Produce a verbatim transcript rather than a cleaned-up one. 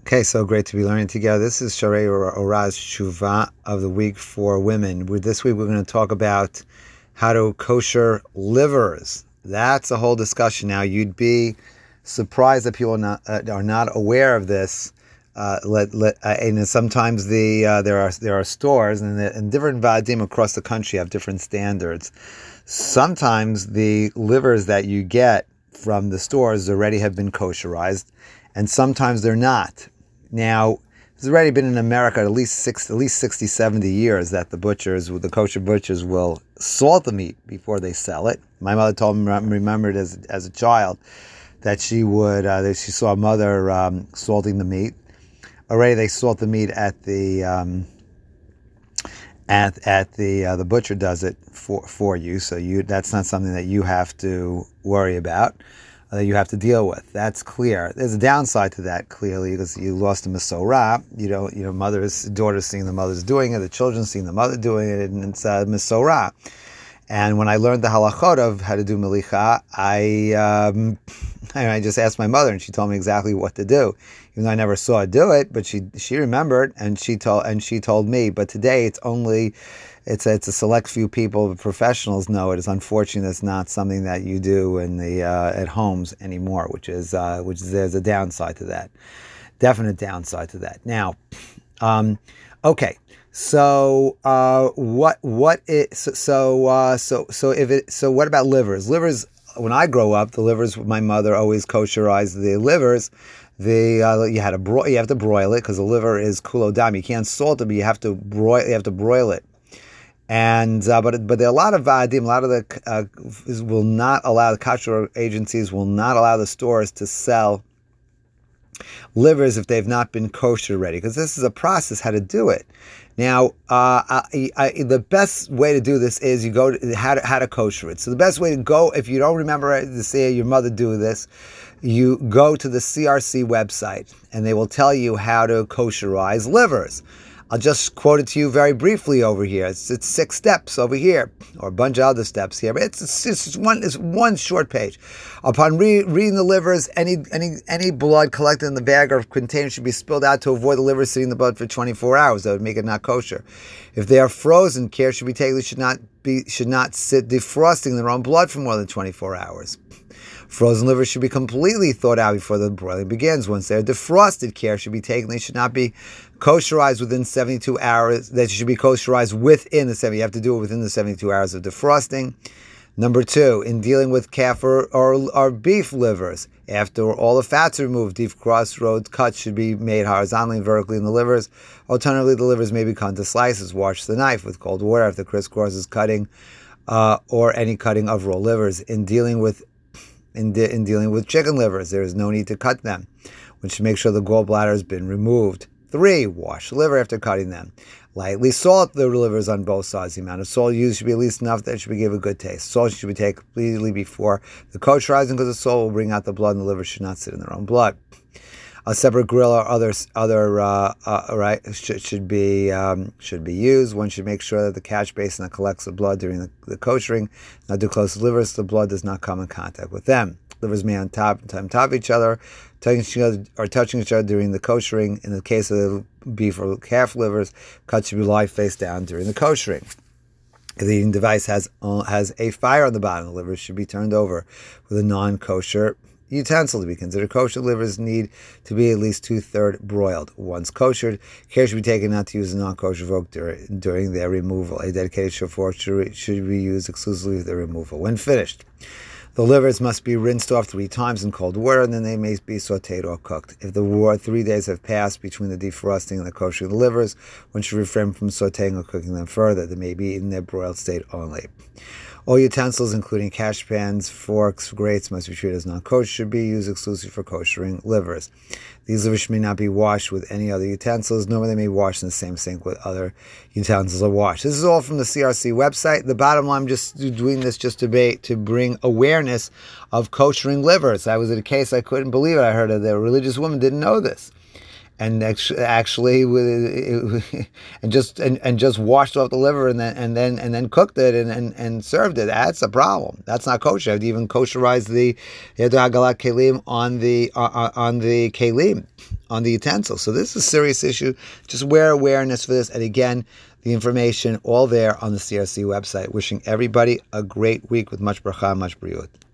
Okay, so great to be learning together. This is Sharei Oraz Shuvah of the week for women. With this week, we're going to talk about how to kosher livers. That's a whole discussion. Now, you'd be surprised that people are not, uh, are not aware of this. Uh, let, let, uh, and sometimes the uh, there are there are stores and, the, and different vadim across the country have different standards. Sometimes the livers that you get from the stores already have been kosherized, and sometimes they're not. Now, it's already been in America at least six, at least sixty, seventy years that the butchers, the kosher butchers, will salt the meat before they sell it. My mother told me, remembered as as a child, that she would, uh, that she saw a mother um, salting the meat. Already, they salt the meat at the um, at at the uh, the butcher does it for for you. So you that's not something that you have to worry about. That you have to deal with. That's clear. There's a downside to that, clearly, because you lost a Mesorah. You know, you know, mother's daughters seeing the mothers doing it, the children seeing the mother doing it, and it's a Mesorah. And when I learned the halachot of how to do melicha, I um, I just asked my mother, and she told me exactly what to do. Even though I never saw her do it, but she she remembered, and she told and she told me. But today, it's only. It's a, it's a select few people, professionals know it. It's unfortunate it's not something that you do in the uh, at homes anymore, which is uh, which is there's a downside to that, definite downside to that. Now, um, okay, so uh, what what it so so, uh, so so if it so what about livers? Livers. When I grow up, the livers. My mother always kosherized the livers. The uh, you had to bro- you have to broil it because the liver is kulodam. You can't salt it, but you have to broil. You have to broil it. And uh, but but there are a lot of vadim, a lot of the uh, will not allow the kosher agencies will not allow the stores to sell livers if they've not been kosher ready, because this is a process how to do it. Now, uh, I, I, the best way to do this is you go to how to, how to kosher it. So the best way to go, if you don't remember to see your mother do this, you go to the C R C website and they will tell you how to kosherize livers. I'll just quote it to you very briefly over here. It's, it's six steps over here, or a bunch of other steps here, but it's, it's, it's one it's one short page. Upon re- reading the livers, any any any blood collected in the bag or container should be spilled out to avoid the liver sitting in the blood for twenty-four hours. That would make it not kosher. If they are frozen, care should be taken. They should not be should not sit defrosting their own blood for more than twenty-four hours. Frozen livers should be completely thawed out before the broiling begins. Once they're defrosted, care should be taken. They should not be kosherized within seventy-two hours. They should be kosherized within the seventy. You have to do it within the seventy-two hours of defrosting. Number two, in dealing with calf or, or, or beef livers, after all the fats are removed, deep crossroads cuts should be made horizontally and vertically in the livers. Alternatively, the livers may be cut into slices. Wash the knife with cold water after crisscrosses cutting uh, or any cutting of raw livers. In dealing with In, de- in dealing with chicken livers, there is no need to cut them, which should make sure the gallbladder has been removed. Three, wash the liver after cutting them. Lightly salt the livers on both sides. The amount of salt used should be at least enough that it should give a good taste. Salt should be taken completely before the kosherizing, because the salt will bring out the blood, and the liver should not sit in their own blood. A separate grill or other other uh, uh, right should, should be um, should be used. One should make sure that the catch basin that collects the blood during the, the koshering is not too close to the livers, so the blood does not come in contact with them. Livers may on top on top of each other, touching each other or touching each other during the koshering. In the case of the beef or calf livers, cuts should be lie face down during the koshering. If the eating device has uh, has a fire on the bottom, the livers should be turned over with a non-kosher utensil. To be considered kosher, livers need to be at least two-thirds broiled. Once koshered, care should be taken not to use a non-kosher fork during, during their removal. A dedicated fork should, should be used exclusively for their removal. When finished, the livers must be rinsed off three times in cold water, and then they may be sautéed or cooked. If the war three days have passed between the defrosting and the koshering of the livers, one should refrain from sautéing or cooking them further. They may be eaten in their broiled state only. All utensils, including cash pans, forks, grates, must be treated as non-kosher, should be used exclusively for koshering livers. These livers may not be washed with any other utensils, nor may they be washed in the same sink with other utensils or washed. This is all from the C R C website. The bottom line, I'm just doing this just to, be, to bring awareness of koshering livers. I was in a case I couldn't believe it. I heard that a religious woman didn't know this. and actually and just and, and just washed off the liver and then and then and then cooked it and, and, and served it. That's a problem. That's not kosher. You have to even kosherize the hagalat kelim on the uh, on the kelim, on the utensils. So this is a serious issue. Just wear awareness for this. And again, the information all there on the C R C website. Wishing everybody a great week with much bracha, much briut.